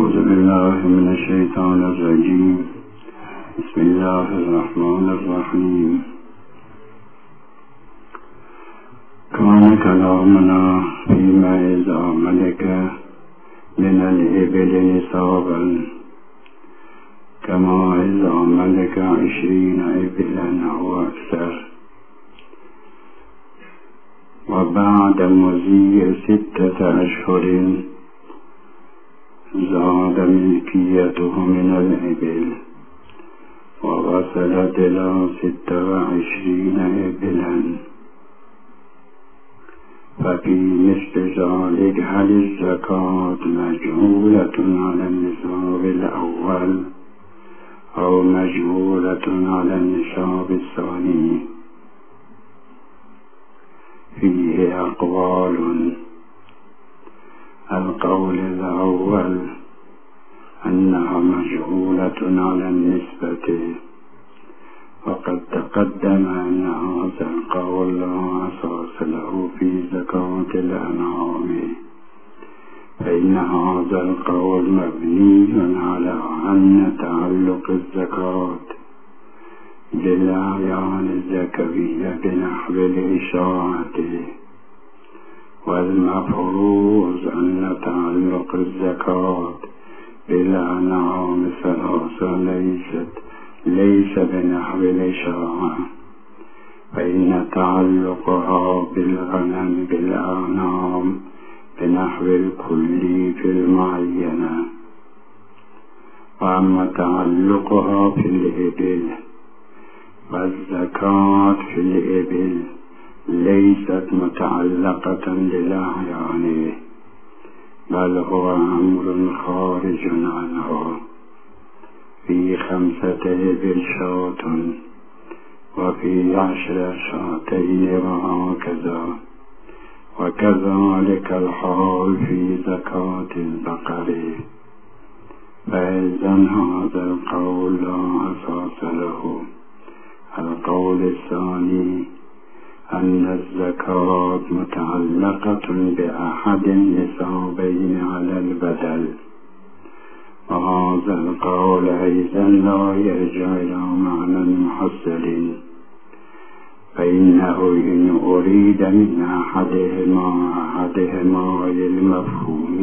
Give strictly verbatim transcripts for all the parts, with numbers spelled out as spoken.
أعوذ بالله من الشيطان الرجيم. بسم الله الرحمن الرحيم. كان كلامنا فيما إذا ملك من الإبل نصابا كما إذا ملك عشرين إبلا أو أكثر، وبعد مضي ستة أشهر زاد ملكيته من الإبل ووصلت إلى ستة وعشرين إبلا. ففي مثل ذلك هل الزكاة مجعولة على النصاب الأول أو مجعولة على النصاب الثاني؟ فيه أقوال. القول الأول أنها مجعولة على النسبة، وقد تقدم أن هذا القول لا أساس له في زكاة الأنعام، فإن هذا القول مبني على أن تعلق الزكاة بالأعيان الزكوية بنحو الإشاعة، والمفروض أن تعلق الزكاة بالأنعام ثلاثة ليست ليس بنحو الإشاعة، فإن تعلقها بالغنم بالأنعام بنحو الكل في المعينة. وأما تعلقها في الإبل فالزكاة في الإبل ليست متعلقة بالأعيان، بل هو أمر خارج عنها. في خمسة إبل شاة، وفي عشر شاتين، وهكذا. وكذلك الحال في زكاة البقر. فإذا هذا القول لا أساس له. القول الثاني أن الزكاة متعلقة بأحد النصابين على البدل، وهذا القول أيضا لا يرجع إلى معنى محصل، فإنه إن أريد من أحدهما أحدهما للمفهوم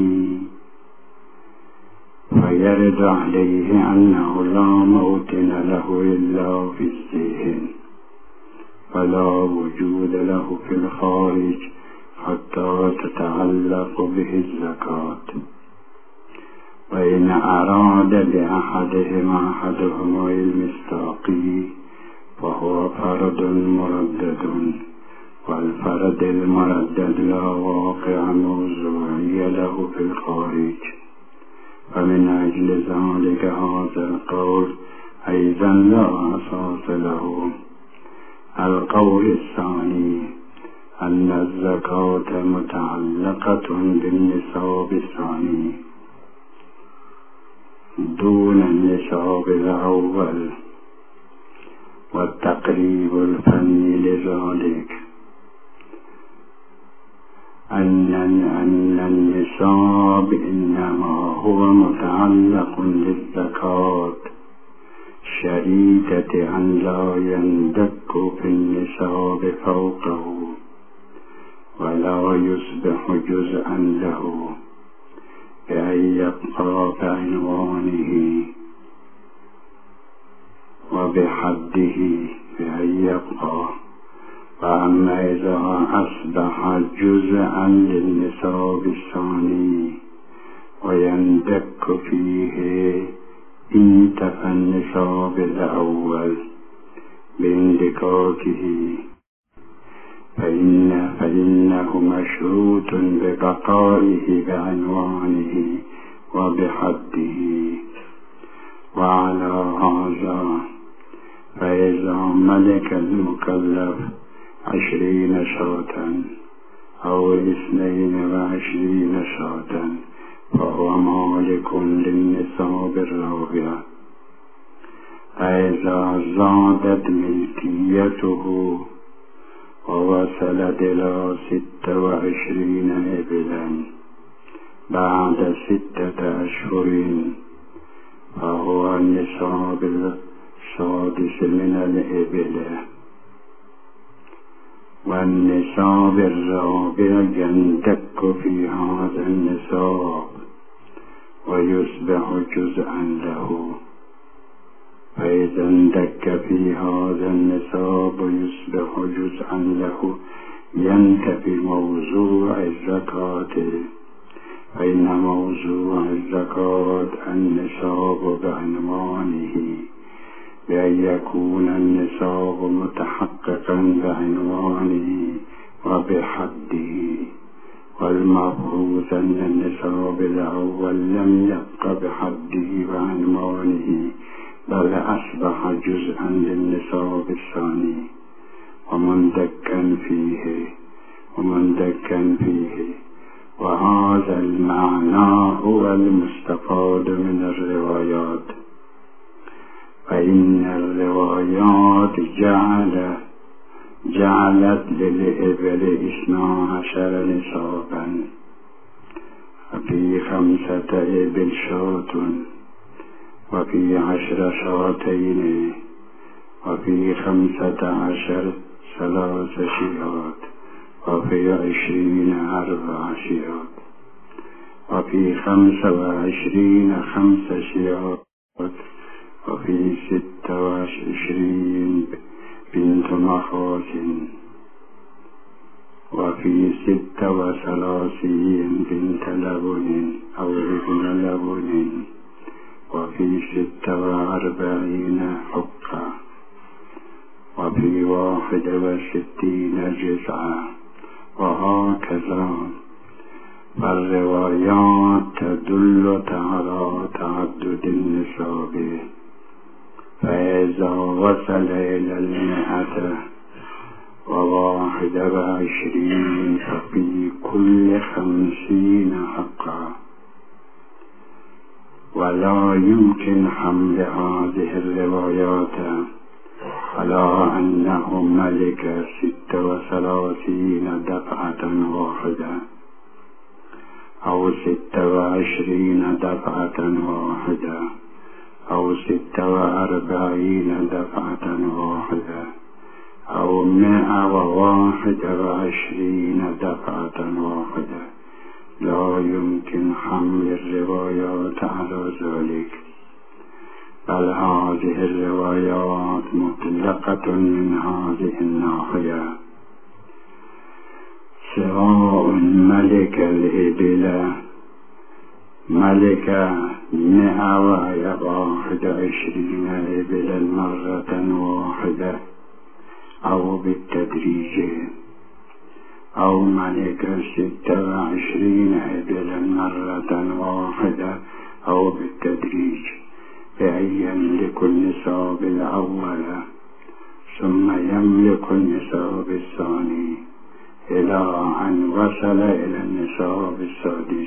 فيرد عليه أنه لا موطن له إلا في الذهن، فلا وجود له في الخارج حتى تتعلق به الزكاة. وإن أراد بأحدهما أحدهما المستاقي فهو فرد مردد، والفرد المردد لا واقع موضوعي له في الخارج. فمن أجل ذلك هذا القول أيضا لا أساس له. القول الثاني أن الزكاة متعلقة بالنصاب الثاني دون النصاب الأول، والتقريب الفني لذلك أن أن النصاب إنما هو متعلق للزكاة شريطة أن لا يندك في النصاب فوقه ولا يصبح جزءا له، بأن يبقى بعنوانه وبحده بأن يبقى. فأما إذا أصبح جزءا للنصاب الثاني ويندك فيه انتفى النصاب الأول باندكاكه، فإن فإنه مشروط ببقائه بعنوانه وبحده. وعلى هذا فإذا ملك المكلف عشرين شاة أو اثنين وعشرين شاة فهو مالك للنصاب الرابع. فإذا زادت ملكيته ووصلت إلى ست وعشرين إبلا بعد ستة أشهر فهو النصاب السادس من الإبل. والنصاب الرابع يندك في هذا النصاب ويصبح جزءا له. فإذا اندك في هذا النصاب ويصبح جزءا له ينتفي موضوع الزكاة. فإن موضوع الزكاة النصاب بعنوانه، بأن يكون النصاب متحققا بعنوانه وبحده. والمفروض أن النصاب الأول لم يبق بحده وعنوانه، بل أصبح جزءا للنصاب الثاني ومندكا فيه ومندكا فيه وهذا المعنى هو المستفاد من الروايات. فإن الروايات جعل جعلت للإبل اثنا عشر نصابا، وفي خمسة إبل شاة، وفي عشر شاتين، وفي خمسة عشر ثلاث شيات، وفي عشرين أربع شيات، وفي خمس وعشرين خمس شيات، وفي ست وعشرين بنت مخاض، وفي ست وثلاثين بنت لبن أو ابن لبن، وفي ست وأربعين حقة، وفي واحد وستين جزعة، وهكذا. فالروايات تدل على تعدد النصاب. فإذا وصل إلى المئة وواحد وعشرين ففي كل خمسين حقا. ولا يمكن حمل هذه الروايات على أنه ملك ست وثلاثين دفعة واحدة أو ست وعشرين دفعة واحدة أو ست وأربعين دفعة واحدة أو مئة وواحد وعشرين دفعة واحدة. لا يمكن حمل الروايات على ذلك، بل هذه الروايات مطلقة من هذه الناحية. سواء ملك الإبل ملك مئة وواحد وعشرين إبلا مرة واحدة أو بالتدريج، أو ملك ستة وعشرين إبلا مرة واحدة أو بالتدريج، بأن يملك النصاب الأول ثم يملك النصاب الثاني إلى أن وصل إلى النصاب السادس.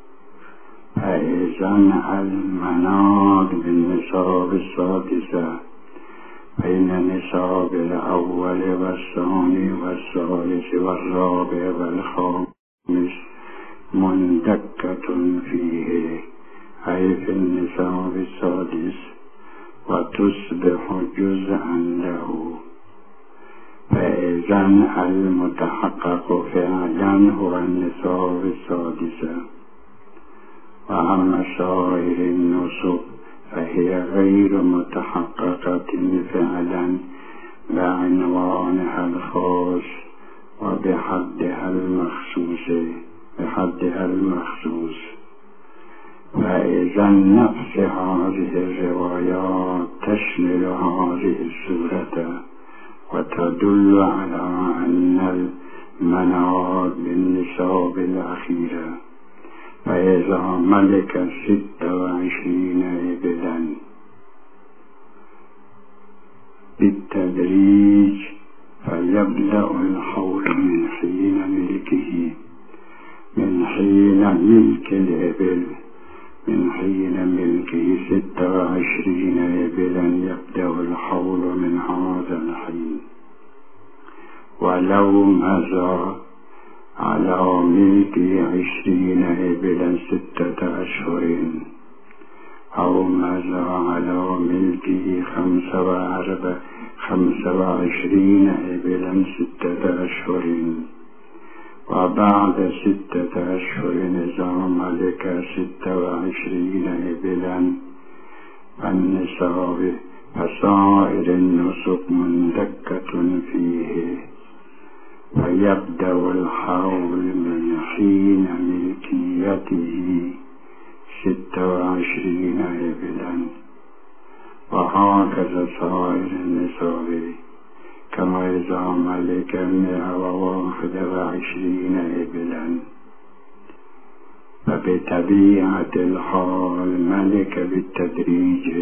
فإذا المناط بالنصاب السادسة بين النصاب الأول والثاني والثالث والرابع والخامس مندكة فيه، أي في النصاب السادس، وتصبح جزءا له. فإذا المتحقق فعلا هو النصاب السادس. وأما سائر النصوب فهي غير متحققة فعلا بعنوانها الخاص وبحدها المخصوص بحدها المخصوص. فإذا نفس هذه الروايات تشمل هذه السورة وتدل على أن المناط بالنصاب الأخيرة. فإذا ملك ستة وعشرين إبلا بالتدريج فيبدأ الحول من حين ملكه من حين ملك الإبل من حين ملكه ستة وعشرين إبلا يبدأ الحول من هذا الحين. ولو مضى على ملك عشرين إبلا ستة أشهر أو ماذا على ملكه خمس وأربع خمس وعشرين إبلا ستة أشهر. وبعد ستة أشهر إذا ملك ستة وعشرين إبلا فالنصاب فصائر النسك مندكة فيه، ويبدأ الحول من حين ملكيته ستة وعشرين إبلا. وهكذا صائر النصاب كما إذا ملك مئة وواحد وعشرين إبلا. فبطبيعة الحال ملك بالتدريج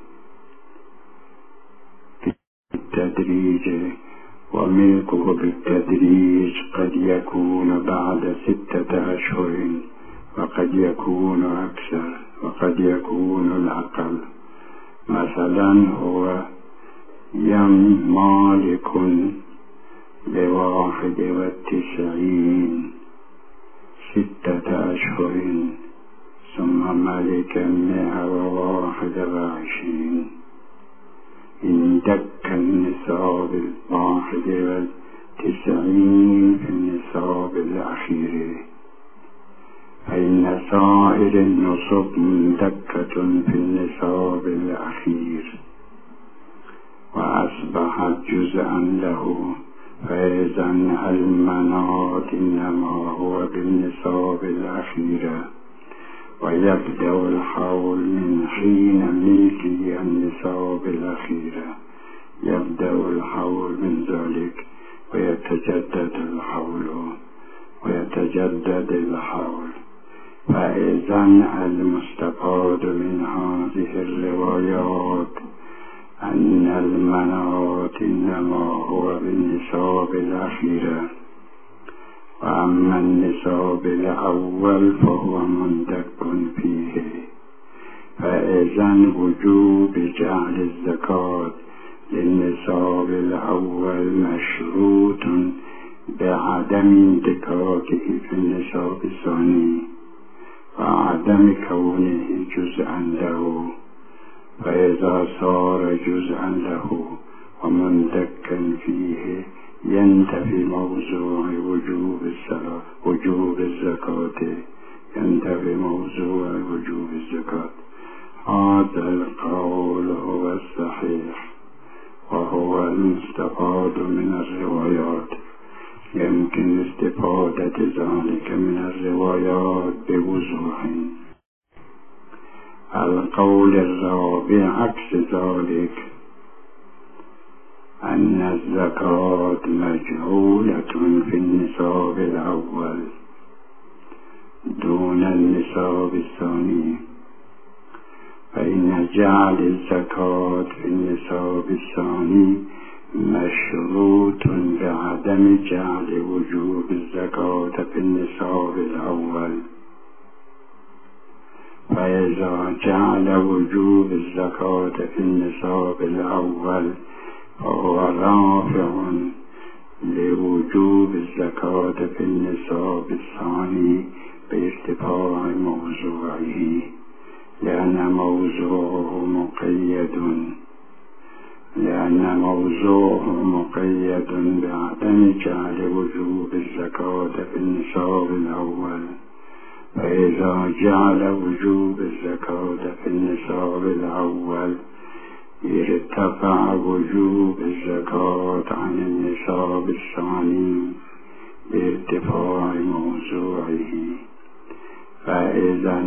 بالتدريج وملكه بالتدريج قد يكون بعد ستة أشهر، وقد يكون أكثر، وقد يكون الأقل. مثلا هو يم مالك لواحد وتسعين ستة أشهر، ثم ملك مئة وواحد وعشرين. إن دك النصاب الواحد والتسعين في النصاب الأخير، فإن سائر النصب مندكة في النصاب الأخير وأصبحت جزءا له. فإذا المناط إنما هو بالنصاب الأخير، ويبدأ الحول من حين ملكه النصاب الأخير. يبدأ الحول من ذلك ويتجدد الحول ويتجدد الحول. فإذا المستفاد من هذه الروايات أن المناط إنما هو بالنصاب الأخير، وأما النصاب الأول فهو مندك فيه. فإذا وجوب جعل الزكاة للنصاب الأول مشروط بعدم اندكاكه في النصاب الثاني وعدم كونه جزءا له. فإذا صار جزءا له ومندكا فيه ينتفي موضوع وجوب الصلاة وجوب الزكاة ينتفي موضوع وجوب الزكاة. هذا القول هو الصحيح وهو المستفاد من الروايات. يمكن استفادة ذلك من الروايات بوضوح. القول الرابع عكس ذلك، أن الزكاة مجعولة في النصاب الأول دون النصاب الثاني. فإن جعل الزكاة في النصاب الثاني مشروط بعدم جعل وجوب الزكاة في النصاب الأول. فإذا جعل وجوب الزكاة في النصاب الأول فهو رافع لوجوب الزكاة في النصاب الثاني بارتفاع موضوعه، لأن موضوعه مقيد لأن موضوعه مقيد بعدم جعل وجوب الزكاة في النصاب الأول. فإذا جعل وجوب الزكاة في النصاب الأول ارتفع وجوب الزكاة عن النصاب الثاني بارتفاع موضوعه. فإذا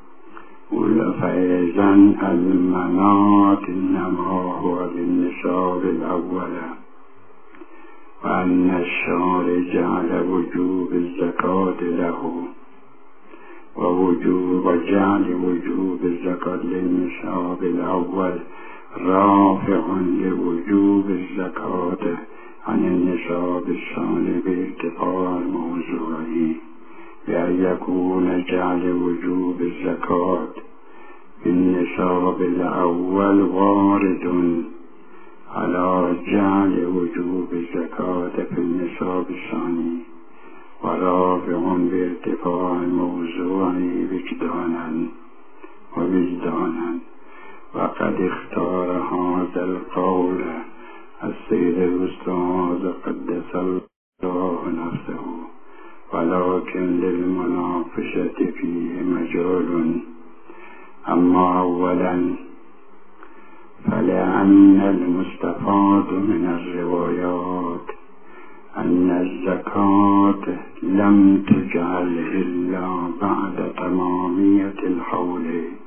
فإذا المناط إنما هو بالنصاب الأول، وأن الشارع جعل وجوب الزكاة له ووجوب وجعل وجوب الزكاة للنصاب الأول رافع لوجوب الزكاة عن النصاب الثاني بارتفاع موضوعه، بأن يكون جعل وجوب الزكاة في النصاب الأول وارد على جعل وجوب الزكاة في النصاب الثاني، ورافع بارتفاع الموضوع وجدانا ووجدانا. وقد اختار هذا القول السيد الأستاذ قدس الله نفسه، ولكن للمناقشة فيه مجال. أما أولا فلأن المستفاد من الروايات أن الزكاة لم تجعل إلا بعد تمامية الحول،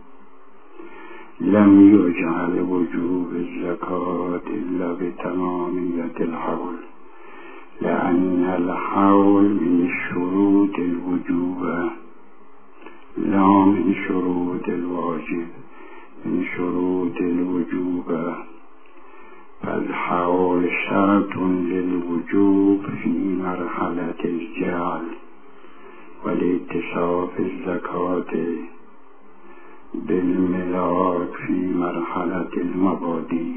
لم يجعل وجوب الزكاة إلا بتمامية الحول، لأن الحول من شروط الوجوب لا من شروط الواجب، من شروط الوجوب. فالحول شرط للوجوب في مرحلة الجعل، والاتصاف الزكاة بالملاك في مرحلة المبادئ.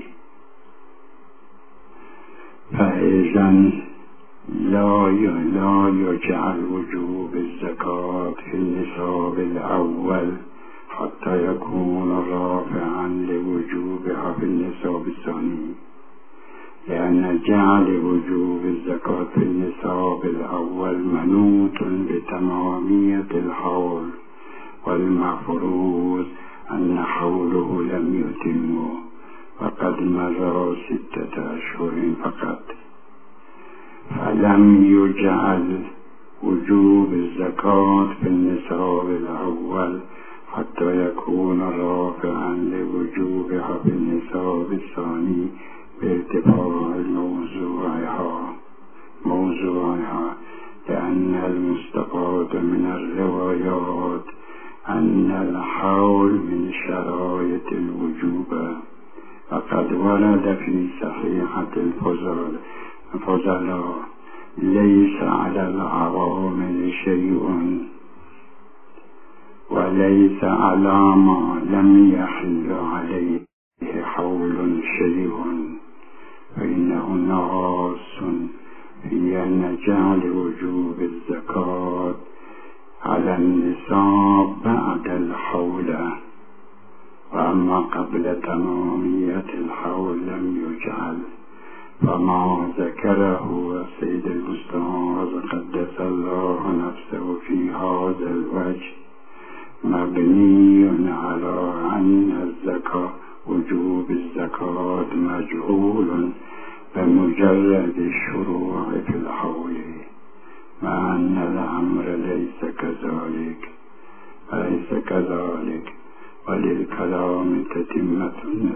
فإذن لا لا يجعل وجوب الزكاة في النصاب الأول حتى يكون رافعا لوجوبها في النصاب الثاني، لأن جعل وجوب الزكاة في النصاب الأول منوط بتمامية الحول، والمفروض أن حوله لم يتم وقد مضى ستة أشهر فقط، فلم يجعل وجوب الزكاة في النصاب الأول حتى يكون رافعا لوجوبها في النصاب الثاني بارتفاع موضوعها موضوعها لأن المستفاد من الروايات أن الحول من شرائط الوجوب. وقد ورد في صحيحة الفضلاء ليس على العوامل شيء وليس على ما لم يحل عليه حول شيء، فإنه ناص في أن جعل وجوب الزكاة على النصاب بعد الحول، وأما قبل تمامية الحول لم يجعل. فما ذكره السيد الأستاذ قدس الله نفسه في هذا الوجه مبني على أن الزكاة وجوب الزكاة مجهول بمجرد الشروع في الحول، مع أن الأمر ليس كذلك ليس كذلك وللكلام تتمة